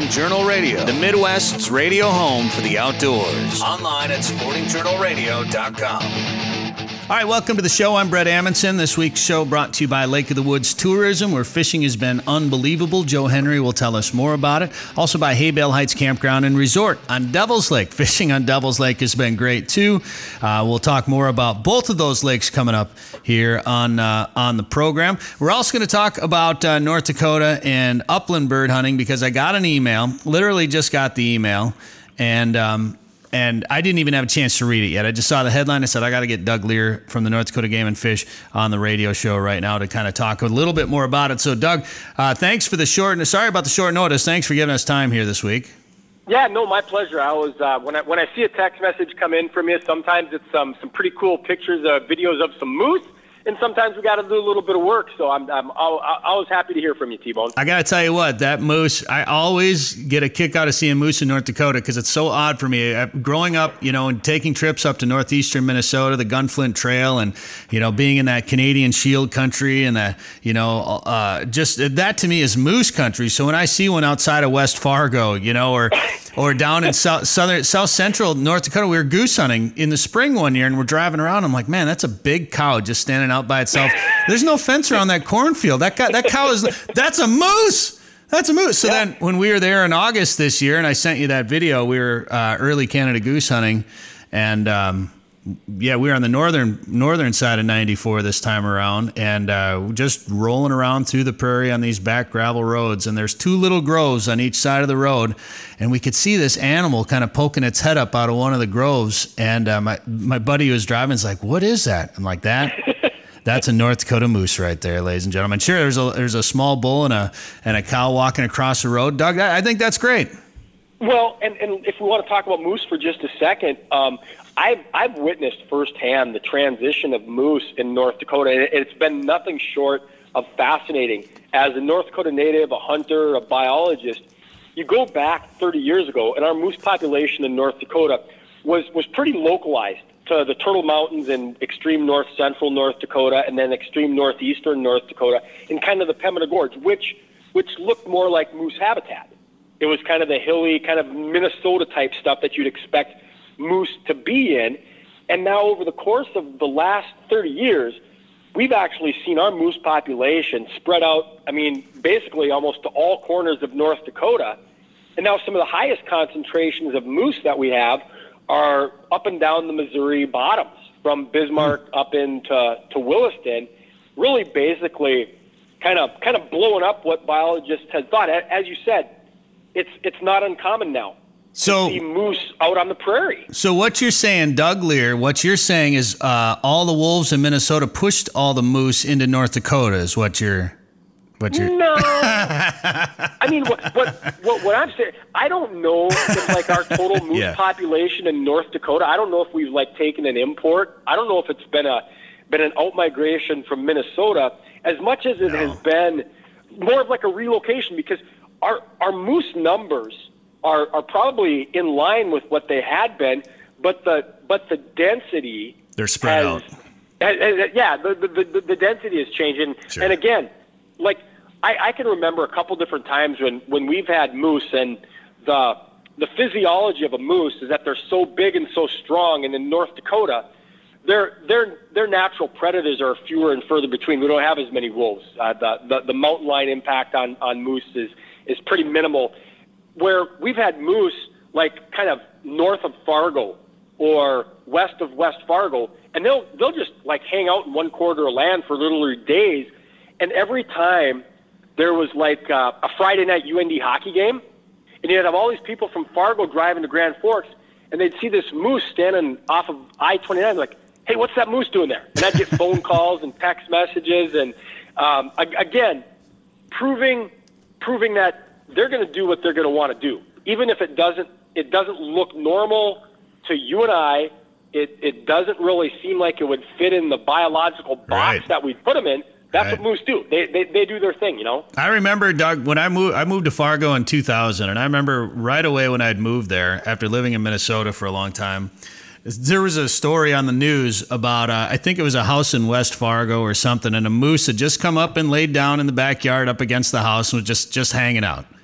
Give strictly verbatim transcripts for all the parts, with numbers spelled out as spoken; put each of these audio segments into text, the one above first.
Journal Radio, the Midwest's radio home for the outdoors. Online at sporting journal radio dot com. All right, welcome to the show. I'm Brett Amundson. This week's show brought to you by Lake of the Woods Tourism, where fishing has been unbelievable. Joe Henry will tell us more about it. Also by Haybale Heights Campground and Resort on Devil's Lake. Fishing on Devil's Lake has been great, too. Uh, we'll talk more about both of those lakes coming up here on uh, on the program. We're also going to talk about uh, North Dakota and upland bird hunting, because I got an email, literally just got the email, and um, And I didn't even have a chance to read it yet. I just saw the headline. I said, I got to get Doug Lear from the North Dakota Game and Fish on the radio show right now to kind of talk a little bit more about it. So, Doug, uh, thanks for the short, sorry about the short notice. Thanks for giving us time here this week. Yeah, no, my pleasure. I was uh, when I when I see a text message come in from you, sometimes it's um, some pretty cool pictures, uh, videos of some moose. And sometimes we got to do a little bit of work, so I'm I'm always happy to hear from you, T-Bone. I got to tell you what, that moose, I always get a kick out of seeing moose in North Dakota, because it's so odd for me. I, growing up, you know, and taking trips up to northeastern Minnesota, the Gunflint Trail, and, you know, being in that Canadian Shield country, and that, you know, uh, just that to me is moose country. So when I see one outside of West Fargo, you know, or or down in south, southern, south central North Dakota, we were goose hunting in the spring one year, and we're driving around. I'm like, man, that's a big cow just standing out by itself. There's no fence around that cornfield. That guy, that cow is, that's a moose. That's a moose. So yeah. Then when we were there in August this year, and I sent you that video, we were uh, early Canada goose hunting, and um, yeah, we were on the northern northern side of ninety-four this time around, and uh, just rolling around through the prairie on these back gravel roads, and there's two little groves on each side of the road, and we could see this animal kind of poking its head up out of one of the groves, and uh, my, my buddy who was driving is like, what is that? I'm like, that? That's a North Dakota moose right there, ladies and gentlemen. Sure, there's a there's a small bull and a and a cow walking across the road. Doug, I think that's great. Well, and, and if we want to talk about moose for just a second, um, I've I've witnessed firsthand the transition of moose in North Dakota, and it's been nothing short of fascinating. As a North Dakota native, a hunter, a biologist, you go back thirty years ago, and our moose population in North Dakota was was pretty localized to the Turtle Mountains in extreme north central North Dakota, and then extreme northeastern North Dakota, and kind of the Pembina Gorge, which which looked more like moose habitat. It was kind of the hilly, kind of Minnesota type stuff that you'd expect moose to be in. And now over the course of the last thirty years, we've actually seen our moose population spread out, I mean, basically almost to all corners of North Dakota. And now some of the highest concentrations of moose that we have are up and down the Missouri bottoms, from Bismarck up into to Williston, really basically kind of kind of blowing up what biologists had thought. As you said, it's it's not uncommon now so, to see moose out on the prairie. So what you're saying, Doug Lear, what you're saying is uh, all the wolves in Minnesota pushed all the moose into North Dakota is what you're... What you're... No. I mean, what, what what what I'm saying, I don't know if, like, our total moose yeah. population in North Dakota, I don't know if we've, like, taken an import. I don't know if it's been a been an out-migration from Minnesota as much as it no. has been more of, like, a relocation, because our our moose numbers are, are probably in line with what they had been, but the but the density... They're spread has, out. Has, has, yeah, the, the, the, the density has changed. And, sure. and again, like... I, I can remember a couple different times when, when we've had moose, and the the physiology of a moose is that they're so big and so strong. And in North Dakota, their their their natural predators are fewer and further between. We don't have as many wolves. Uh, the, the the mountain lion impact on, on moose is is pretty minimal. Where we've had moose like kind of north of Fargo or west of West Fargo, and they'll they'll just like hang out in one quarter of land for literally days, and every time there was like uh, a Friday night U N D hockey game, and you'd have all these people from Fargo driving to Grand Forks, and they'd see this moose standing off of I twenty-nine, like, hey, what's that moose doing there? And I'd get phone calls and text messages, and um, again, proving proving that they're going to do what they're going to want to do, even if it doesn't it doesn't look normal to you and I. It it doesn't really seem like it would fit in the biological box right. that we put them in. That's right. what moose do. They, they they do their thing, you know? I remember, Doug, when I moved I moved to Fargo in two thousand, and I remember right away when I'd moved there, after living in Minnesota for a long time, there was a story on the news about, uh, I think it was a house in West Fargo or something, and a moose had just come up and laid down in the backyard up against the house and was just, just hanging out.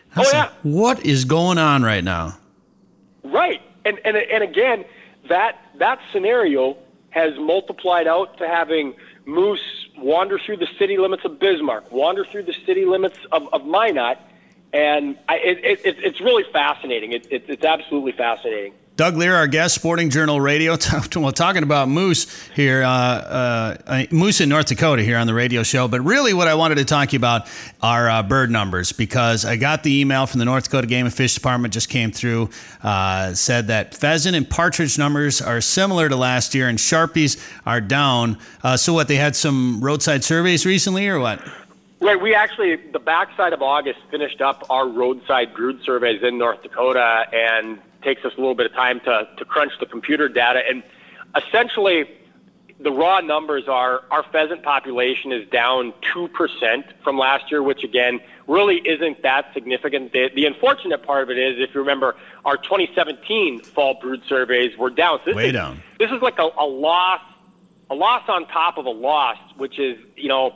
Oh, yeah. What is going on right now? Right. And, and, and again, that, that scenario has multiplied out to having moose wander through the city limits of Bismarck, wander through the city limits of, of Minot, and I, it, it, it's really fascinating. It, it, it's absolutely fascinating. Doug Lear, our guest, Sporting Journal Radio. Well, talking about moose here, uh, uh, moose in North Dakota here on the radio show. But really what I wanted to talk to you about are uh, bird numbers, because I got the email from the North Dakota Game and Fish Department, just came through, uh, said that pheasant and partridge numbers are similar to last year and Sharpies are down. Uh, so what, they had some roadside surveys recently or what? Right, we actually, the backside of August, finished up our roadside brood surveys in North Dakota, and takes us a little bit of time to, to crunch the computer data. And essentially, the raw numbers are our pheasant population is down two percent from last year, which, again, really isn't that significant. The, the unfortunate part of it is, if you remember, our twenty seventeen fall brood surveys were down. So this Way is, down. This is like a, a loss, a loss on top of a loss, which is, you know,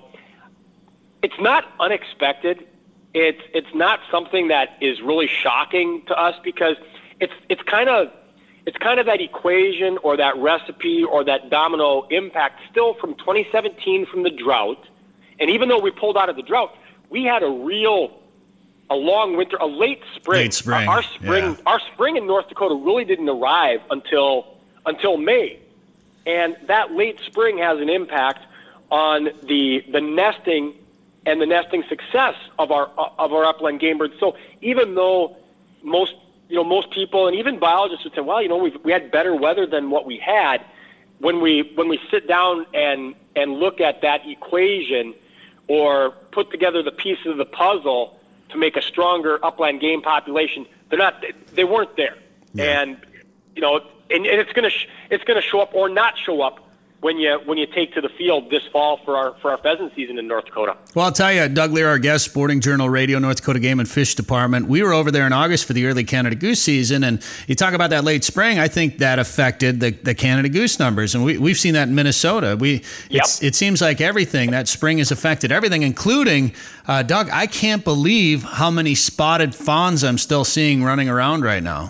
it's not unexpected. It's it's not something that is really shocking to us, because it's it's kind of it's kind of that equation or that recipe or that domino impact still from twenty seventeen from the drought. And even though we pulled out of the drought, we had a real a long winter, a late spring. Late spring. Our, our spring yeah. our spring in North Dakota really didn't arrive until until May. And that late spring has an impact on the the nesting and the nesting success of our of our upland game birds. So even though most you know most people and even biologists would say, well, you know, we we had better weather than what we had, when we when we sit down and and look at that equation or put together the pieces of the puzzle to make a stronger upland game population, they're not they weren't there. Yeah. And you know, and, and it's gonna sh- it's gonna show up or not show up when you when you take to the field this fall for our for our pheasant season in North Dakota. Well, I'll tell you, Doug Lear, our guest, Sporting Journal Radio, North Dakota Game and Fish Department. We were over there in August for the early Canada Goose season, and you talk about that late spring. I think that affected the, the Canada Goose numbers, and we we've seen that in Minnesota. We it's, Yep. it seems like everything that spring has affected everything, including uh, Doug. I can't believe how many spotted fawns I'm still seeing running around right now.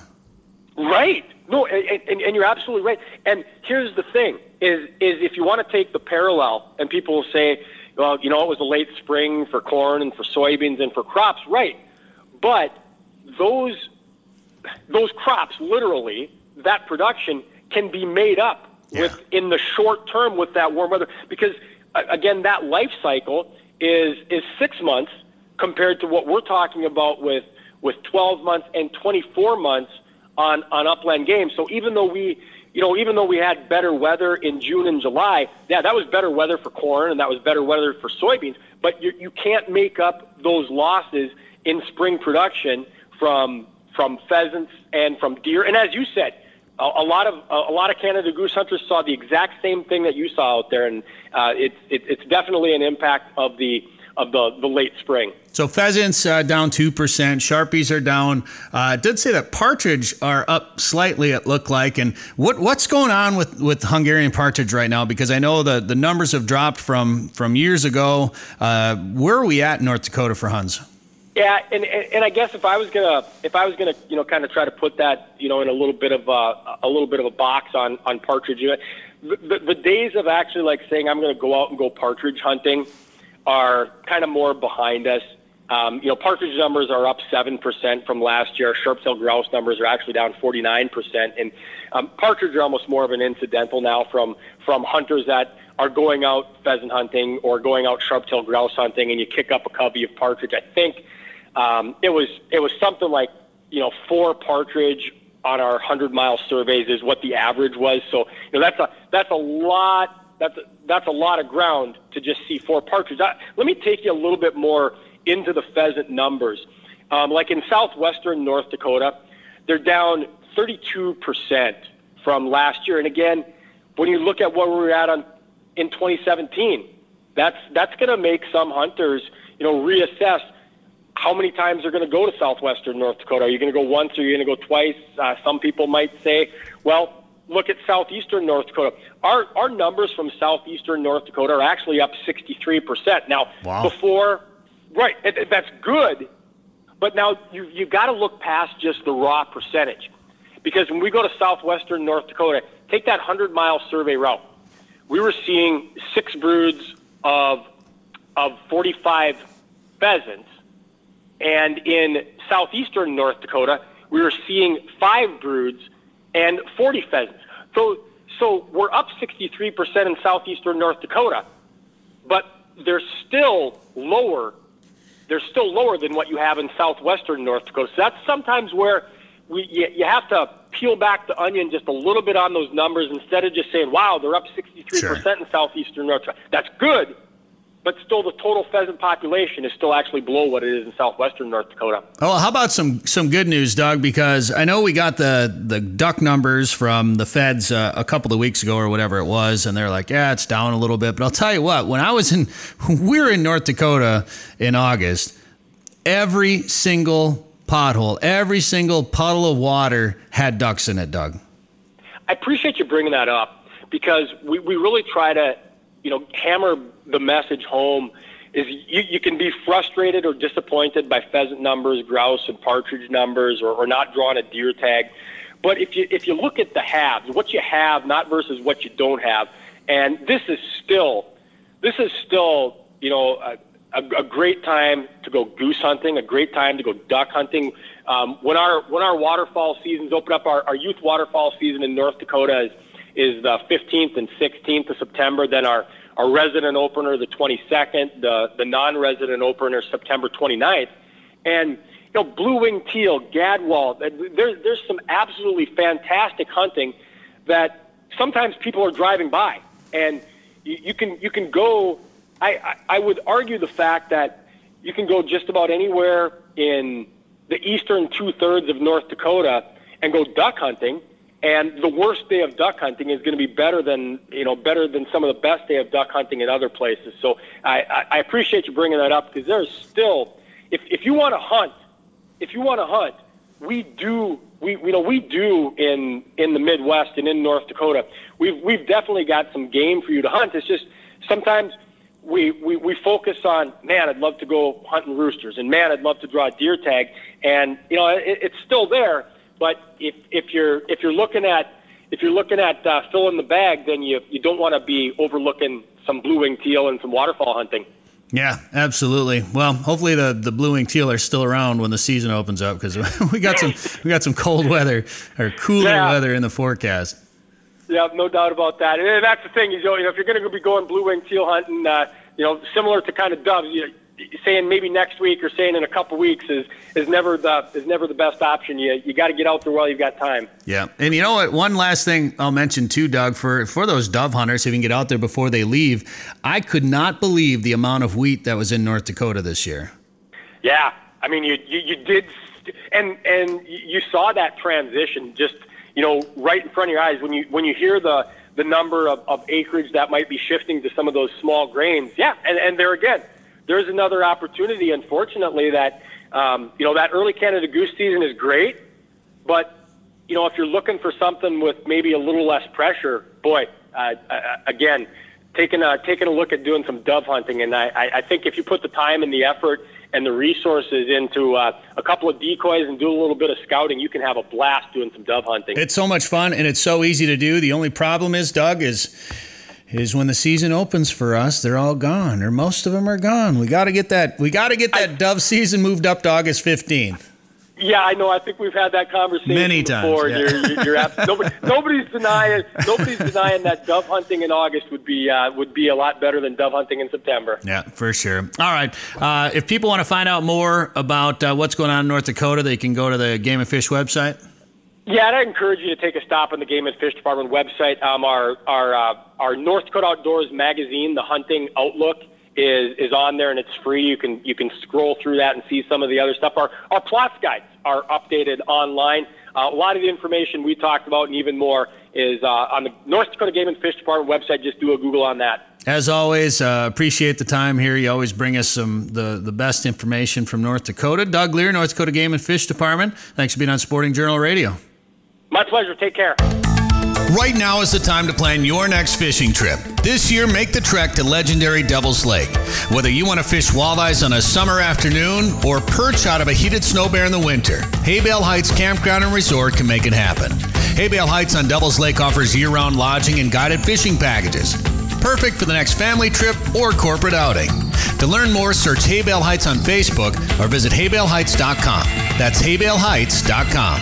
Right. No, and, and, and you're absolutely right. And here's the thing. Is is if you want to take the parallel, and people will say, well, you know, it was a late spring for corn and for soybeans and for crops, right? But those those crops, literally, that production can be made up Yeah. with in the short term with that warm weather, because uh, again, that life cycle is is six months compared to what we're talking about with with twelve months and twenty-four months on on upland game. So even though we You know, even though we had better weather in June and July, yeah, that was better weather for corn and that was better weather for soybeans. But you you can't make up those losses in spring production from from pheasants and from deer. And as you said, a, a lot of a, a lot of Canada goose hunters saw the exact same thing that you saw out there, and uh, it's it, it's definitely an impact of the of the, the late spring. So pheasants uh, down two percent, Sharpies are down. Uh, it did say that partridge are up slightly, it looked like. And what what's going on with, with Hungarian partridge right now? Because I know the, the numbers have dropped from, from years ago. Uh, where are we at in North Dakota for Huns? Yeah, and, and, and I guess if I was gonna if I was gonna you know kind of try to put that you know in a little bit of a, a little bit of a box on on partridge, you know, the, the, the days of actually like saying I'm going to go out and go partridge hunting are kind of more behind us. Um, you know, partridge numbers are up seven percent from last year. Sharp-tailed grouse numbers are actually down forty-nine percent. And um, partridge are almost more of an incidental now from, from hunters that are going out pheasant hunting or going out sharp-tailed grouse hunting, and you kick up a covey of partridge. I think um, it was it was something like, you know, four partridge on our hundred-mile surveys is what the average was. So, you know, that's a that's a lot. That's a, that's a lot of ground to just see four partridge. I, let me take you a little bit more into the pheasant numbers. Um, like in southwestern North Dakota, they're down thirty-two percent from last year. And again, when you look at where we were at on in twenty seventeen, that's that's going to make some hunters, you know, reassess how many times they're going to go to southwestern North Dakota. Are you going to go once or are you going to go twice? Uh, some people might say, well, look at southeastern North Dakota. Our our numbers from southeastern North Dakota are actually up sixty-three percent. Now, wow. before, right, it, it, that's good, But now you you got to look past just the raw percentage, because when we go to southwestern North Dakota, take that hundred-mile survey route. We were seeing six broods of of forty-five pheasants, and in southeastern North Dakota, we were seeing five broods and forty pheasants. So so we're up sixty-three percent in southeastern North Dakota, but they're still lower. They're still lower than what you have in southwestern North Dakota. So that's sometimes where we you, you have to peel back the onion just a little bit on those numbers instead of just saying, wow, they're up sixty-three percent sure. in southeastern North Dakota. That's good, but still the total pheasant population is still actually below what it is in southwestern North Dakota. Oh, how about some some good news, Doug? Because I know we got the, the duck numbers from the feds uh, a couple of weeks ago or whatever it was, and they're like, yeah, it's down a little bit. But I'll tell you what, when I was in, we were in North Dakota in August, every single pothole, every single puddle of water had ducks in it, Doug. I appreciate you bringing that up, because we, we really try to, you know, hammer the message home is you, you can be frustrated or disappointed by pheasant numbers, grouse and partridge numbers, or, or not drawing a deer tag. But if you if you look at the haves, what you have, not versus what you don't have, and this is still, this is still, you know, a, a, a great time to go goose hunting, a great time to go duck hunting. Um, when our when our waterfowl seasons open up, our, our youth waterfowl season in North Dakota is is the fifteenth and sixteenth of September. Then our Our resident opener, the twenty-second, the, the non-resident opener, September twenty-ninth. And, you know, blue-winged teal, gadwall, there, there's some absolutely fantastic hunting that sometimes people are driving by. And you, you can you can go, I, I, I would argue the fact that you can go just about anywhere in the eastern two-thirds of North Dakota and go duck hunting. And the worst day of duck hunting is going to be better than, you know, better than some of the best day of duck hunting in other places. So I, I appreciate you bringing that up, because there's still, if, if you want to hunt, if you want to hunt, we do, we you know, we do in in the Midwest and in North Dakota. We've we've definitely got some game for you to hunt. It's just sometimes we we, we focus on, man, I'd love to go hunting roosters, and man, I'd love to draw a deer tag, and you know, it, it's still there. But if if you're if you're looking at if you're looking at uh, filling the bag, then you you don't want to be overlooking some blue-winged teal and some waterfowl hunting. Yeah, absolutely. Well, hopefully the, the blue-winged teal are still around when the season opens up, because we got some we got some cold weather or cooler yeah. weather in the forecast. Yeah, no doubt about that. And that's the thing, is, you know, if you're going to be going blue-winged teal hunting, uh, you know, similar to kind of doves, you know, saying maybe next week or saying in a couple weeks is is never the is never the best option. You you got to get out there while you've got time. Yeah, and you know what? One last thing I'll mention too, Doug, for for those dove hunters, if you can get out there before they leave, I could not believe the amount of wheat that was in North Dakota this year. Yeah, I mean you you, you did, and and you saw that transition just, you know, right in front of your eyes when you when you hear the the number of, of acreage that might be shifting to some of those small grains. Yeah, and and there again, there's another opportunity, unfortunately, that, um, you know, that early Canada goose season is great, but, you know, if you're looking for something with maybe a little less pressure, boy, uh, uh, again, taking a, taking a look at doing some dove hunting. And I, I think if you put the time and the effort and the resources into uh, a couple of decoys and do a little bit of scouting, you can have a blast doing some dove hunting. It's so much fun, and it's so easy to do. The only problem is, Doug, is... is when the season opens for us, they're all gone, or most of them are gone. We got to get that. We got to get that I, dove season moved up to August fifteenth. Yeah, I know. I think we've had that conversation many before. times. Yeah. You're, you're, you're abs- nobody, nobody's denying. Nobody's denying that dove hunting in August would be uh, would be a lot better than dove hunting in September. Yeah, for sure. All right. Uh, if people want to find out more about uh, what's going on in North Dakota, they can go to the Game and Fish website. Yeah, and I encourage you to take a stop on the Game and Fish Department website. Um, our our uh, our North Dakota Outdoors magazine, the Hunting Outlook, is is on there, and it's free. You can you can scroll through that and see some of the other stuff. Our our plots guides are updated online. Uh, a lot of the information we talked about and even more is uh, on the North Dakota Game and Fish Department website. Just do a Google on that. As always, uh, appreciate the time here. You always bring us some the, the best information from North Dakota. Doug Lear, North Dakota Game and Fish Department. Thanks for being on Sporting Journal Radio. My pleasure. Take care. Right now is the time to plan your next fishing trip. This year, make the trek to legendary Devil's Lake. Whether you want to fish walleyes on a summer afternoon or perch out of a heated snow bear in the winter, Haybale Heights Campground and Resort can make it happen. Haybale Heights on Devil's Lake offers year-round lodging and guided fishing packages. Perfect for the next family trip or corporate outing. To learn more, search Haybale Heights on Facebook or visit haybale heights dot com. That's haybale heights dot com.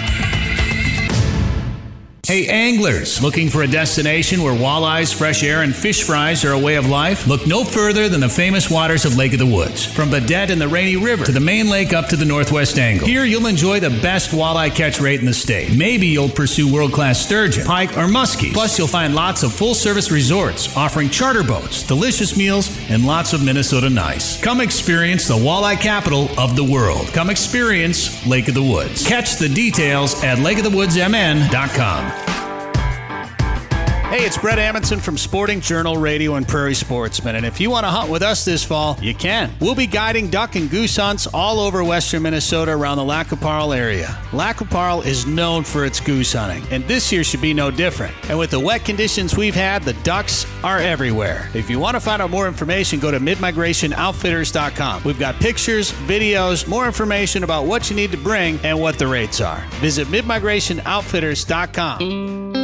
Hey anglers, looking for a destination where walleyes, fresh air, and fish fries are a way of life? Look no further than the famous waters of Lake of the Woods. From Badette and the Rainy River to the main lake up to the Northwest Angle. Here you'll enjoy the best walleye catch rate in the state. Maybe you'll pursue world-class sturgeon, pike, or muskies. Plus you'll find lots of full-service resorts offering charter boats, delicious meals, and lots of Minnesota nice. Come experience the walleye capital of the world. Come experience Lake of the Woods. Catch the details at lake of the woods m n dot com. Hey, it's Brett Amundson from Sporting Journal Radio and Prairie Sportsman, and if you want to hunt with us this fall, you can. We'll be guiding duck and goose hunts all over western Minnesota around the Lac qui Parle area. Lac qui Parle is known for its goose hunting, and this year should be no different. And with the wet conditions we've had, the ducks are everywhere. If you want to find out more information, go to mid migration outfitters dot com. We've got pictures, videos, more information about what you need to bring and what the rates are. Visit mid migration outfitters dot com.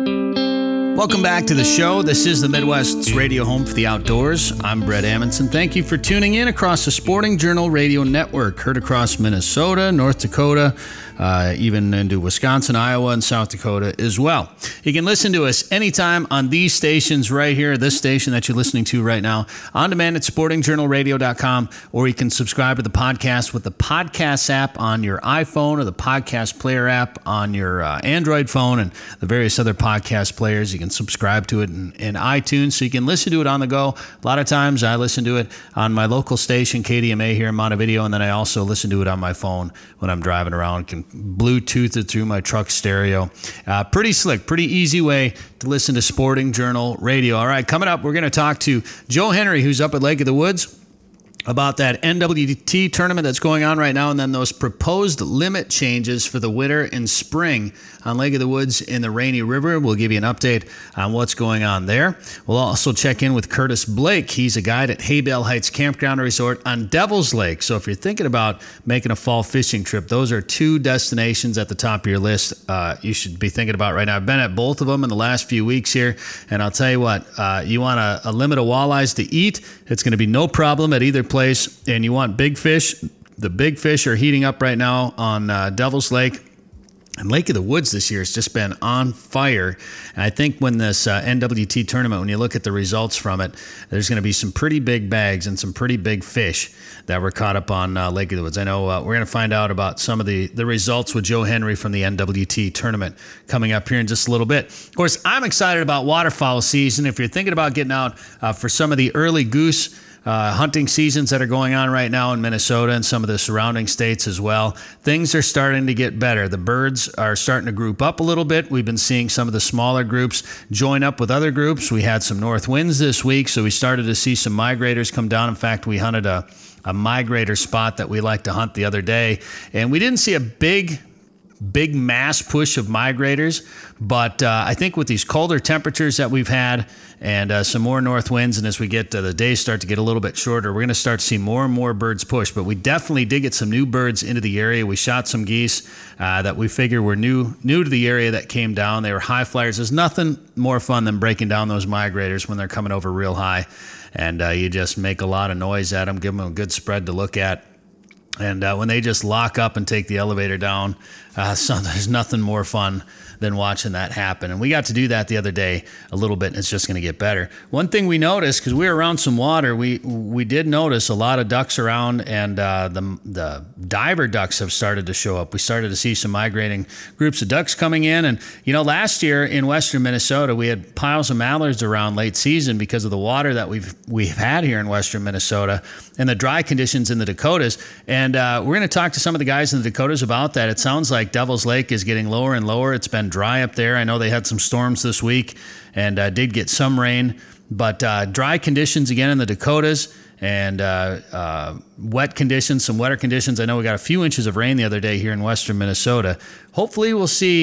Welcome back to the show. This is the Midwest's radio home for the outdoors. I'm Brett Amundson. Thank you for tuning in across the Sporting Journal Radio Network, heard across Minnesota, North Dakota, uh, even into Wisconsin, Iowa, and South Dakota as well. You can listen to us anytime on these stations right here, this station that you're listening to right now, on demand at sporting journal radio dot com, or you can subscribe to the podcast with the podcast app on your iPhone or the podcast player app on your uh, Android phone and the various other podcast players. You can subscribe to it in, in iTunes so you can listen to it on the go. A lot of times I listen to it on my local station, K D M A here in Montevideo, and then I also listen to it on my phone when I'm driving around. Can Bluetooth it through my truck stereo. Uh, pretty slick, pretty easy way to listen to Sporting Journal Radio. All right, coming up, we're going to talk to Joe Henry, who's up at Lake of the Woods, about that N W T tournament that's going on right now, and then those proposed limit changes for the winter and spring on Lake of the Woods in the Rainy River. We'll give you an update on what's going on there. We'll also check in with Curtis Blake. He's a guide at Haybale Heights Campground and Resort on Devil's Lake. So if you're thinking about making a fall fishing trip, those are two destinations at the top of your list uh, you should be thinking about right now. I've been at both of them in the last few weeks here, and I'll tell you what, uh, you want a, a limit of walleyes to eat, it's going to be no problem at either place. And you want big fish, the big fish are heating up right now on uh, Devil's Lake. And Lake of the Woods this year has just been on fire. And I think when this uh, N W T tournament, when you look at the results from it, there's going to be some pretty big bags and some pretty big fish that were caught up on uh, Lake of the Woods. I know uh, we're going to find out about some of the, the results with Joe Henry from the N W T tournament coming up here in just a little bit. Of course, I'm excited about waterfowl season. If you're thinking about getting out uh, for some of the early goose Uh, hunting seasons that are going on right now in Minnesota and some of the surrounding states as well, things are starting to get better. The birds are starting to group up a little bit. We've been seeing some of the smaller groups join up with other groups. We had some north winds this week, so we started to see some migrators come down. In fact, we hunted a, a migrator spot that we like to hunt the other day, and we didn't see a big big mass push of migrators, but uh, I think with these colder temperatures that we've had and uh, some more north winds, and as we get uh, the days start to get a little bit shorter, we're going to start to see more and more birds push. But we definitely did get some new birds into the area. We shot some geese uh, that we figure were new new to the area that came down. They were high flyers. There's nothing more fun than breaking down those migrators when they're coming over real high, and uh, you just make a lot of noise at them, give them a good spread to look at. And uh, when they just lock up and take the elevator down, uh, so there's nothing more fun than watching that happen. And we got to do that the other day a little bit, and it's just going to get better. One thing we noticed, because we were around some water, we we did notice a lot of ducks around, and uh, the the diver ducks have started to show up. We started to see some migrating groups of ducks coming in. And, you know, last year in western Minnesota, we had piles of mallards around late season because of the water that we've we've had here in western Minnesota and the dry conditions in the Dakotas. And uh, we're going to talk to some of the guys in the Dakotas about that. It sounds like Devil's Lake is getting lower and lower. It's been dry up there. I know they had some storms this week and uh, did get some rain, but uh, dry conditions again in the Dakotas and uh, uh, wet conditions, some wetter conditions. I know we got a few inches of rain the other day here in western Minnesota. Hopefully we'll see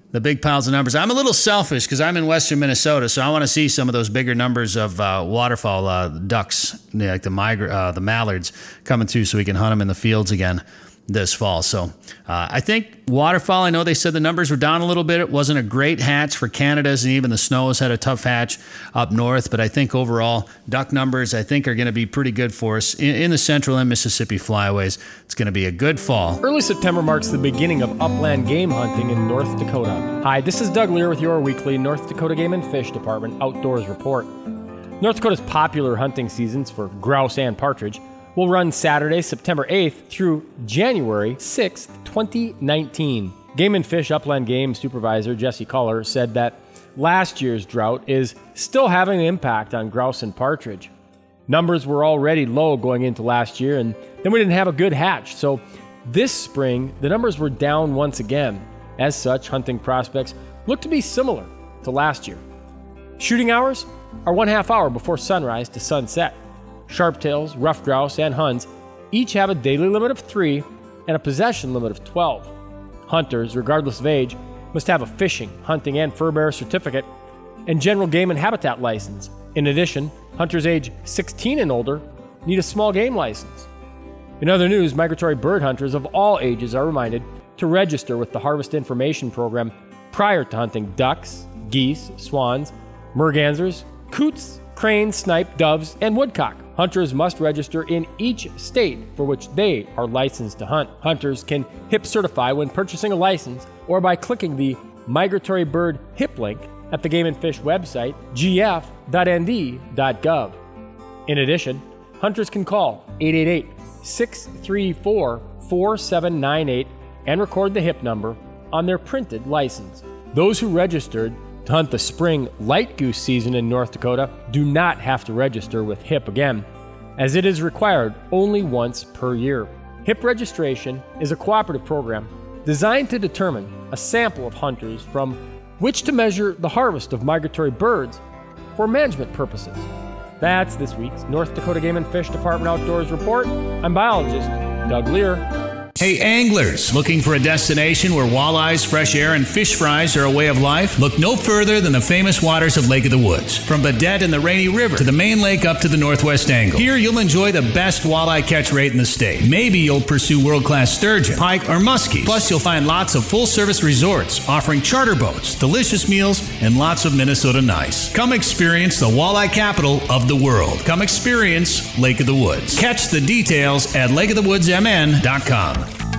The big piles of numbers. I'm a little selfish because I'm in western Minnesota, so I want to see some of those bigger numbers of uh, waterfowl uh, ducks, like the migra- uh, the mallards, coming through so we can hunt them in the fields again this fall. So uh, I think waterfowl, I know they said the numbers were down a little bit. It wasn't a great hatch for Canada's, and even the Snows had a tough hatch up north. But I think overall, duck numbers, I think, are going to be pretty good for us in, in the central and Mississippi flyways. It's going to be a good fall. Early September marks the beginning of upland game hunting in North Dakota. Hi, this is Doug Lear with your weekly North Dakota Game and Fish Department Outdoors Report. North Dakota's popular hunting seasons for grouse and partridge will run Saturday, September eighth through January sixth, twenty nineteen. Game and Fish Upland Game Supervisor Jesse Culler said that last year's drought is still having an impact on grouse and partridge. Numbers were already low going into last year, and then we didn't have a good hatch. So this spring, the numbers were down once again. As such, hunting prospects look to be similar to last year. Shooting hours are one half hour before sunrise to sunset. Sharptails, rough grouse, and huns each have a daily limit of three and a possession limit of twelve. Hunters, regardless of age, must have a fishing, hunting, and fur bearer certificate and general game and habitat license. In addition, hunters age sixteen and older need a small game license. In other news, migratory bird hunters of all ages are reminded to register with the Harvest Information Program prior to hunting ducks, geese, swans, mergansers, coots, cranes, snipe, doves, and woodcock. Hunters must register in each state for which they are licensed to hunt. Hunters can H I P certify when purchasing a license or by clicking the Migratory Bird H I P link at the Game and Fish website, g f dot n d dot gov. In addition, hunters can call eight eight eight, six three four, four seven nine eight and record the H I P number on their printed license. Those who registered to hunt the spring light goose season in North Dakota do not have to register with H I P again, as it is required only once per year. H I P registration is a cooperative program designed to determine a sample of hunters from which to measure the harvest of migratory birds for management purposes. That's this week's North Dakota Game and Fish Department Outdoors Report. I'm biologist Doug Lear. Hey anglers, looking for a destination where walleyes, fresh air, and fish fries are a way of life? Look no further than the famous waters of Lake of the Woods. From Badette and the Rainy River to the main lake up to the Northwest Angle. Here you'll enjoy the best walleye catch rate in the state. Maybe you'll pursue world-class sturgeon, pike, or muskie. Plus you'll find lots of full-service resorts offering charter boats, delicious meals, and lots of Minnesota nice. Come experience the walleye capital of the world. Come experience Lake of the Woods. Catch the details at lake of the woods m n dot com.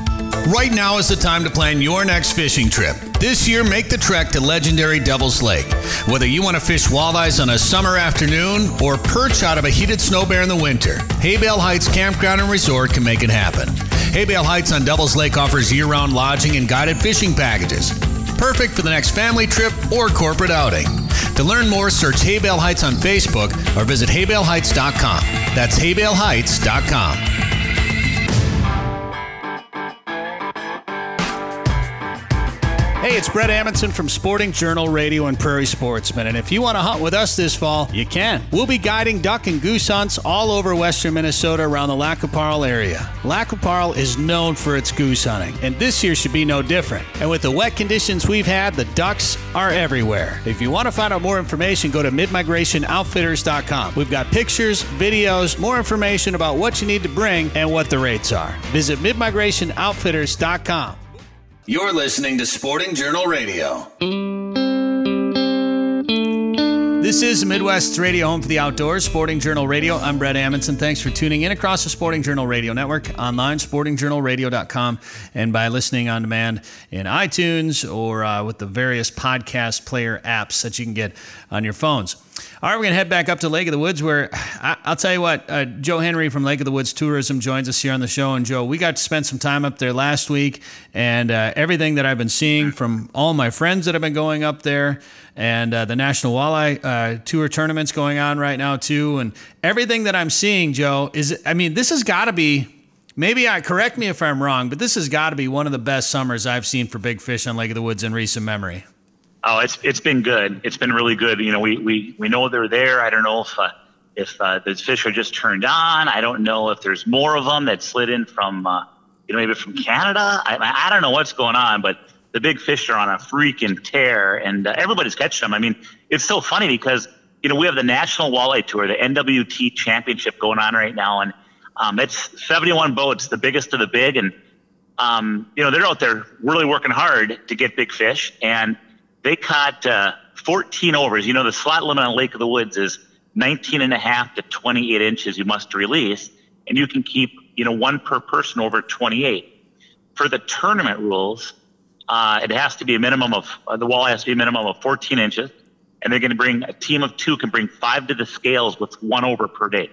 Right now is the time to plan your next fishing trip. This year, make the trek to legendary Devil's Lake. Whether you want to fish walleyes on a summer afternoon or perch out of a heated snow bear in the winter, Haybale Heights Campground and Resort can make it happen. Haybale Heights on Devil's Lake offers year-round lodging and guided fishing packages. Perfect for the next family trip or corporate outing. To learn more, search Haybale Heights on Facebook or visit hay bale heights dot com. That's hay bale heights dot com. Hey, it's Brett Amundson from Sporting Journal Radio and Prairie Sportsman, and if you want to hunt with us this fall, you can. We'll be guiding duck and goose hunts all over western Minnesota around the Lac qui Parle area. Lac qui Parle is known for its goose hunting, and this year should be no different. And with the wet conditions we've had, the ducks are everywhere. If you want to find out more information, go to mid migration outfitters dot com. We've got pictures, videos, more information about what you need to bring and what the rates are. Visit mid migration outfitters dot com. You're listening to Sporting Journal Radio. This is Midwest's radio home for the outdoors, Sporting Journal Radio. I'm Brett Amundson. Thanks for tuning in across the Sporting Journal Radio Network, online, sporting journal radio dot com, and by listening on demand in iTunes or uh, with the various podcast player apps that you can get on your phones. All right, we're going to head back up to Lake of the Woods where, I, I'll tell you what, uh, Joe Henry from Lake of the Woods Tourism joins us here on the show. And Joe, we got to spend some time up there last week, and uh, everything that I've been seeing from all my friends that have been going up there, and uh, the National Walleye uh, Tour tournaments going on right now too, and everything that I'm seeing, Joe, is, I mean, this has got to be, maybe I correct me if I'm wrong, but this has got to be one of the best summers I've seen for big fish on Lake of the Woods in recent memory. Oh, it's it's been good. It's been really good. You know, we we, we know they're there. I don't know if uh, if uh, the fish are just turned on. I don't know if there's more of them that slid in from uh, you know maybe from Canada. I I don't know what's going on, but the big fish are on a freaking tear, and uh, everybody's catching them. I mean, it's so funny because, you know, we have the National Walleye Tour, the N W T Championship going on right now, and um, it's seventy-one boats, the biggest of the big, and, um, you know, they're out there really working hard to get big fish, and they caught uh, fourteen overs. You know, the slot limit on Lake of the Woods is nineteen and a half to twenty-eight inches you must release, and you can keep, you know, one per person over twenty-eight. For the tournament rules, uh, it has to be a minimum of, uh, the walleye has to be a minimum of fourteen inches, and they're going to bring, a team of two can bring five to the scales with one over per day.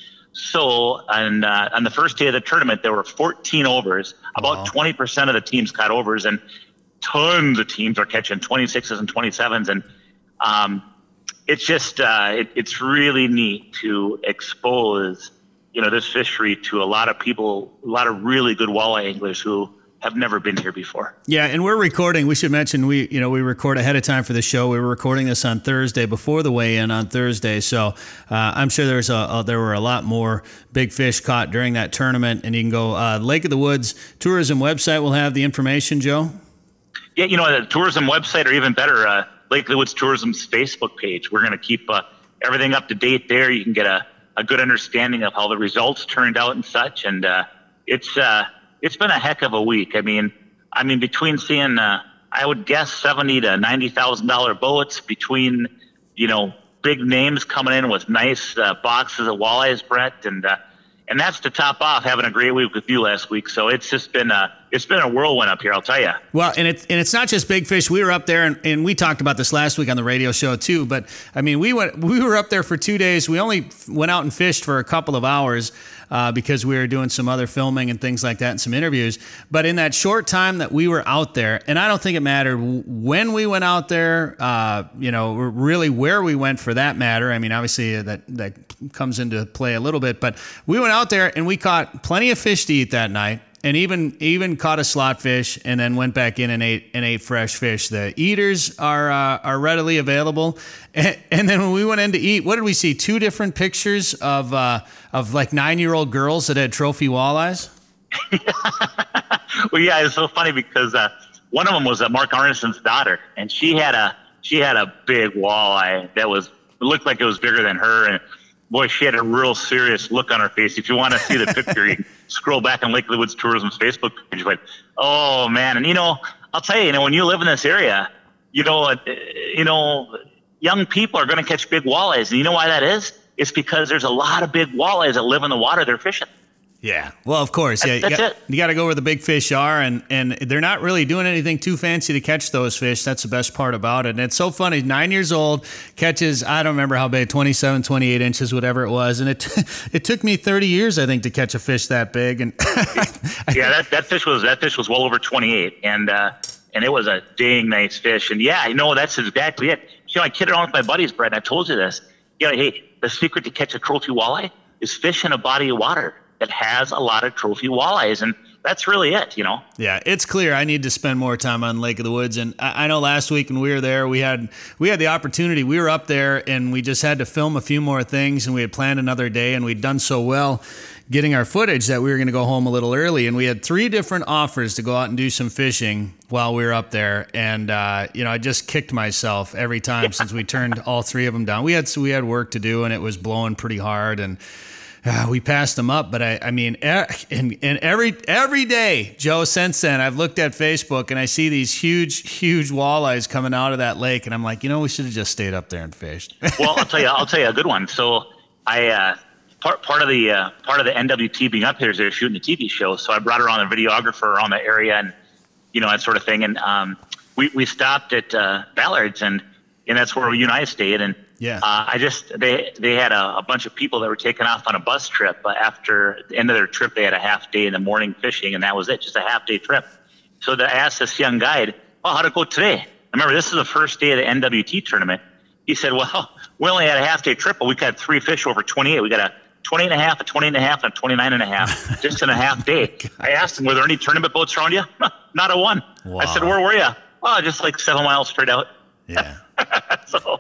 So on, uh, on the first day of the tournament, there were fourteen overs. About wow. twenty percent of the teams caught overs, and tons of teams are catching twenty-sixes and twenty-sevens. And um, it's just, uh, it, it's really neat to expose, you know, this fishery to a lot of people, a lot of really good walleye anglers who have never been here before. Yeah, and we're recording. We should mention we, you know, we record ahead of time for the show. We were recording this on Thursday before the weigh-in on Thursday, so uh, I'm sure there's a, a there were a lot more big fish caught during that tournament. And you can go uh, Lake of the Woods tourism website will have the information. Joe. Yeah, you know, the tourism website, or even better, uh, Lake of the Woods Tourism's Facebook page. We're going to keep uh, everything up to date there. You can get a a good understanding of how the results turned out and such. And uh, it's uh, it's been a heck of a week. I mean, I mean, between seeing, uh, I would guess seventy to ninety thousand dollar boats, between, you know, big names coming in with nice uh, boxes of walleyes, Brett, and uh, and that's to top off having a great week with you last week. So it's just been a it's been a whirlwind up here, I'll tell you. Well, and it's and it's not just big fish. We were up there, and, and we talked about this last week on the radio show too. But I mean, we went we were up there for two days. We only went out and fished for a couple of hours uh, because we were doing some other filming and things like that, and some interviews. But in that short time that we were out there, and I don't think it mattered when we went out there. Uh, you know, really where we went for that matter. I mean, obviously that that comes into play a little bit, but we went out there and we caught plenty of fish to eat that night. And even even caught a slot fish, and then went back in and ate and ate fresh fish. The eaters are uh, are readily available. And, and then when we went in to eat, what did we see? Two different pictures of uh, of like nine year old girls that had trophy walleyes. Well, yeah, it's so funny because uh, one of them was uh, Mark Arneson's daughter, and she had a she had a big walleye that was it looked like it was bigger than her, and boy, she had a real serious look on her face. If you want to see the picture, you can scroll back on Lake of the Woods Tourism's Facebook page. But, oh, man. And, you know, I'll tell you, you know, when you live in this area, you know, uh, you know, young people are going to catch big walleyes. And you know why that is? It's because there's a lot of big walleyes that live in the water they're fishing. Yeah. Well, of course. Yeah. That's, that's you got, it. You got to go where the big fish are, and, and they're not really doing anything too fancy to catch those fish. That's the best part about it. And it's so funny. Nine years old, catches, I don't remember how big, twenty-seven, twenty-eight inches, whatever it was. And it it took me thirty years, I think, to catch a fish that big. And yeah, that, that fish was that fish was well over twenty-eight, and uh, and it was a dang nice fish. And yeah, you know, that's exactly it. You know, I kidded around with my buddies, Brett, and I told you this. You know, hey, the secret to catch a trophy walleye is fish in a body of water that has a lot of trophy walleyes, and that's really it, you know? Yeah, it's clear I need to spend more time on Lake of the Woods. And I, I know last week when we were there, we had we had the opportunity. We were up there, and we just had to film a few more things, and we had planned another day, and we'd done so well getting our footage that we were going to go home a little early. And we had three different offers to go out and do some fishing while we were up there. And, uh, you know, I just kicked myself every time since we turned all three of them down. We had, so we had work to do, and it was blowing pretty hard, and Uh, we passed them up, but I, I mean, er, and, and every every day, Joe, since then, I've looked at Facebook and I see these huge, huge walleyes coming out of that lake, and I'm like, you know, we should have just stayed up there and fished. Well, I'll tell you, I'll tell you a good one. So I uh, part part of the uh, part of the N W T being up here is they're shooting a T V show, so I brought around a videographer around the area, and you know, that sort of thing, and um, we we stopped at uh, Ballard's, and and that's where you and I stayed, and. Yeah. Uh, I just they they had a, a bunch of people that were taking off on a bus trip. But after the end of their trip, they had a half day in the morning fishing, and that was it, just a half day trip. So they asked this young guide, "Oh, how'd it go today?" I remember this is the first day of the N W T tournament. He said, "Well, we only had a half day trip, but we got three fish over twenty-eight. We got a twenty and a half, a twenty and a half, and a twenty-nine and a half, just in a half day." I asked him, "Were there any tournament boats around you?" Not a one. Wow. I said, "Where were you?" "Oh, just like seven miles straight out." Yeah. So.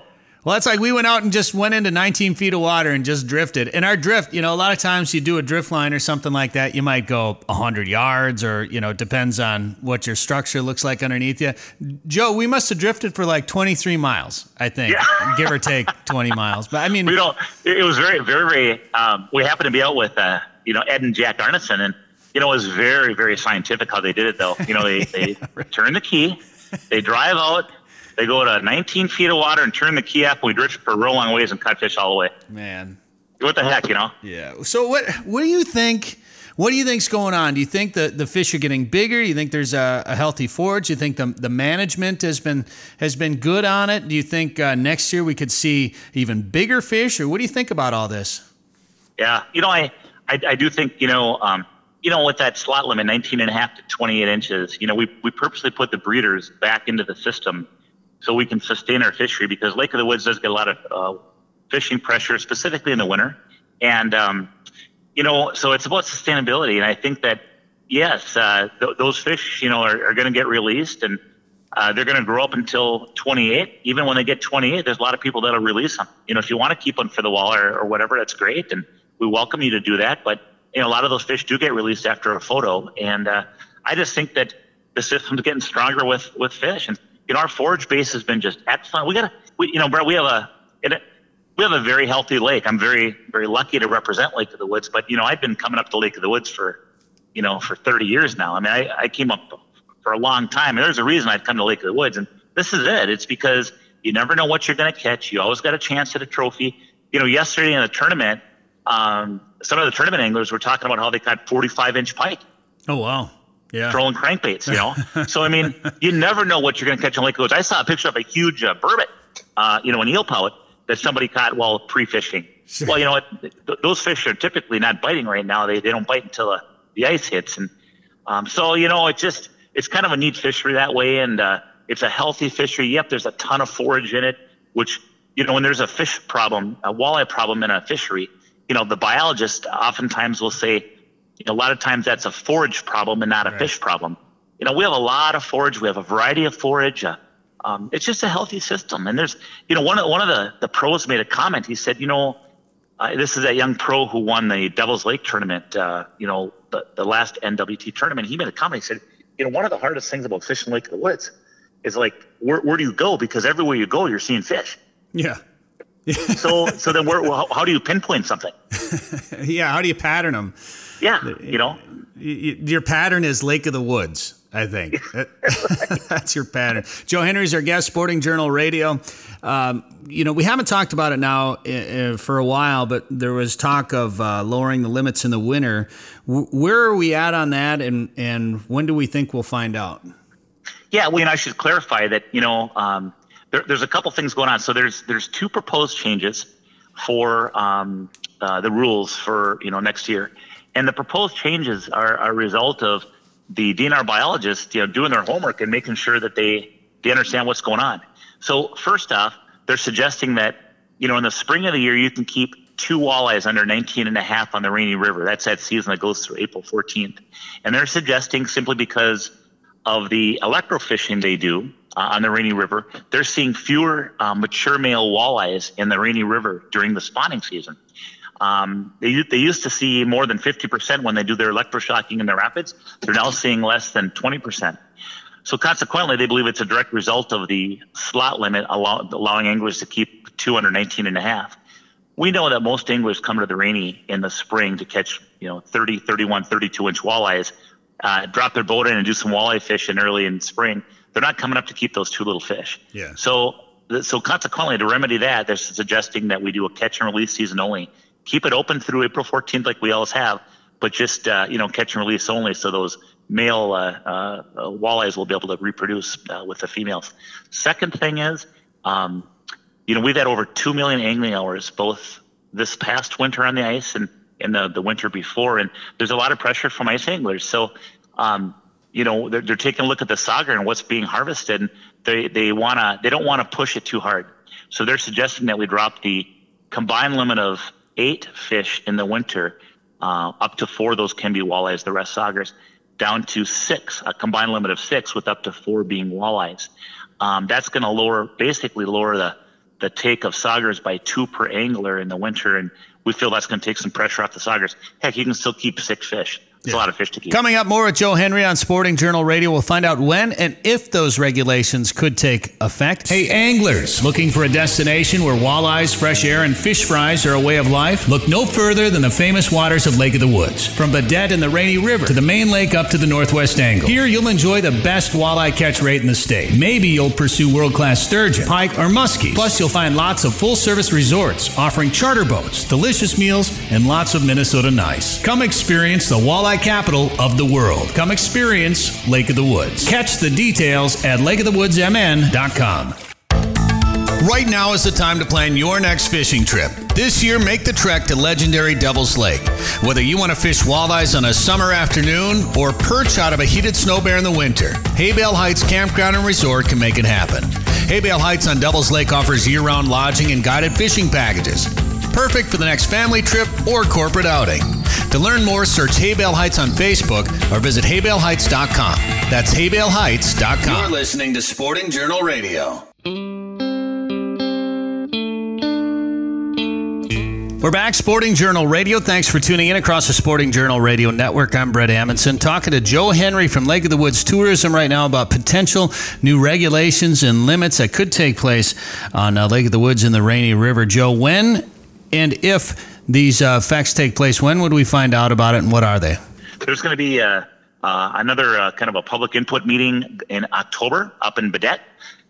Well, it's like we went out and just went into nineteen feet of water and just drifted. And our drift, you know, a lot of times you do a drift line or something like that, you might go one hundred yards or, you know, it depends on what your structure looks like underneath you. Joe, we must have drifted for like twenty-three miles, I think, yeah. give or take twenty miles. But I mean, we don't, it was very, very, very, um, we happened to be out with, uh, you know, Ed and Jack Arneson, and, you know, it was very, very scientific how they did it, though. You know, they, they yeah, right. turn the key, they drive out, they go to nineteen feet of water and turn the key up. We drift for a real long ways and cut fish all the way. Man. What the heck, you know? Yeah. So what what do you think, what do you think's going on? Do you think the, the fish are getting bigger? Do you think there's a, a healthy forage? Do you think the the management has been has been good on it? Do you think uh, next year we could see even bigger fish? Or what do you think about all this? Yeah. You know, I, I, I do think, you know, um, you know, with that slot limit, nineteen and a half to twenty-eight inches, you know, we, we purposely put the breeders back into the system so we can sustain our fishery, because Lake of the Woods does get a lot of uh, fishing pressure, specifically in the winter. And, um, you know, so it's about sustainability. And I think that, yes, uh, th- those fish, you know, are, are going to get released, and uh, they're going to grow up until twenty-eight. Even when they get twenty-eight, there's a lot of people that'll release them. You know, if you want to keep them for the wall or, or whatever, that's great. And we welcome you to do that. But, you know, a lot of those fish do get released after a photo. And uh, I just think that the system's getting stronger with, with fish. And, you know, our forage base has been just excellent. We got to, we, you know, Brett, we have a, it, we have a very healthy lake. I'm very, very lucky to represent Lake of the Woods. But, you know, I've been coming up to Lake of the Woods for, you know, for thirty years now. I mean, I, I came up for a long time. And there's a reason I'd come to Lake of the Woods. And this is it. It's because you never know what you're going to catch. You always got a chance at a trophy. You know, yesterday in the tournament, um, some of the tournament anglers were talking about how they caught forty-five inch pike. Oh, wow. Yeah. Trolling crankbaits, you know? So, I mean, you never know what you're going to catch on Lake of the Woods. I saw a picture of a huge uh, burbot, uh, you know, an eel pout that somebody caught while pre-fishing. Sure. Well, you know what? Th- those fish are typically not biting right now. They they don't bite until uh, the ice hits. And um, so, you know, it just, it's kind of a neat fishery that way. And uh, it's a healthy fishery. Yep, there's a ton of forage in it, which, you know, when there's a fish problem, a walleye problem in a fishery, you know, the biologist oftentimes will say, you know, a lot of times that's a forage problem and not a right. fish problem. You know, we have a lot of forage. We have a variety of forage. Uh, um, it's just a healthy system. And there's, you know, one of, one of the, the pros made a comment. He said, you know, uh, this is that young pro who won the Devil's Lake tournament, uh, you know, the, the last N W T tournament. He made a comment. He said, you know, one of the hardest things about fishing Lake of the Woods is like, where, where do you go? Because everywhere you go, you're seeing fish. Yeah. so, so then where, well, how, how do you pinpoint something? Yeah. How do you pattern them? Yeah, you know, your pattern is Lake of the Woods, I think. That's your pattern. Joe Henry's our guest, Sporting Journal Radio. Um, you know, we haven't talked about it now uh, for a while, but there was talk of uh, lowering the limits in the winter. W- where are we at on that, and, and when do we think we'll find out? Yeah, well, and I should clarify that, you know, um, there, there's a couple things going on. So there's there's two proposed changes for um, uh, the rules for, you know, next year. And the proposed changes are, are a result of the D N R biologists, you know, doing their homework and making sure that they, they understand what's going on. So first off, they're suggesting that, you know, in the spring of the year, you can keep two walleyes under nineteen and a half on the Rainy River. That's that season that goes through April fourteenth. And they're suggesting, simply because of the electrofishing they do uh, on the Rainy River, they're seeing fewer uh, mature male walleyes in the Rainy River during the spawning season. Um, they they used to see more than fifty percent when they do their electroshocking in the rapids. They're now seeing less than twenty percent. So consequently, they believe it's a direct result of the slot limit allow, allowing anglers to keep two under nineteen and a half. We know that most anglers come to the Rainy in the spring to catch, you know, thirty, thirty-one, thirty-two inch walleyes, uh, drop their boat in and do some walleye fishing early in spring. They're not coming up to keep those two little fish. Yeah. So, so consequently, to remedy that, they're suggesting that we do a catch and release season only. Keep it open through April fourteenth like we always have, but just, uh, you know, catch and release only, so those male uh, uh, walleyes will be able to reproduce uh, with the females. Second thing is, um, you know, we've had over two million angling hours, both this past winter on the ice and in the, the winter before, and there's a lot of pressure from ice anglers. So, um, you know, they're, they're taking a look at the sauger and what's being harvested, and they, they wanna, they don't want to push it too hard. So they're suggesting that we drop the combined limit of eight fish in the winter, uh, up to four of those can be walleyes, the rest saugers, down to six, a combined limit of six with up to four being walleyes. Um, that's going to lower, basically lower the, the take of saugers by two per angler in the winter, and we feel that's going to take some pressure off the saugers. Heck, you can still keep six fish. It's yeah. a lot of fish to keep. Coming up more with Joe Henry on Sporting Journal Radio. We'll find out when and if those regulations could take effect. Hey, anglers, looking for a destination where walleyes, fresh air, and fish fries are a way of life? Look no further than the famous waters of Lake of the Woods. From Baudette and the Rainy River to the main lake up to the Northwest Angle. Here, you'll enjoy the best walleye catch rate in the state. Maybe you'll pursue world-class sturgeon, pike, or muskies. Plus, you'll find lots of full-service resorts offering charter boats, delicious meals, and lots of Minnesota nice. Come experience the walleye capital of the world. Come experience Lake of the Woods. Catch the details at lake of the woods m n dot com. Right now is the time to plan your next fishing trip. This year, make the trek to legendary Devil's Lake. Whether you want to fish walleyes on a summer afternoon or perch out of a heated snow bear in the winter, Haybale Heights Campground and Resort can make it happen. Haybale Heights on Devil's Lake offers year-round lodging and guided fishing packages. Perfect for the next family trip or corporate outing. To learn more, search Haybale Heights on Facebook or visit hay bale heights dot com. That's hay bale heights dot com. You're listening to Sporting Journal Radio. We're back, Sporting Journal Radio. Thanks for tuning in across the Sporting Journal Radio Network. I'm Brett Amundson, talking to Joe Henry from Lake of the Woods Tourism right now about potential new regulations and limits that could take place on uh, Lake of the Woods and the Rainy River. Joe, when and if these uh, effects take place, when would we find out about it, and what are they? There's going to be uh, uh, another uh, kind of a public input meeting in October up in Baudette.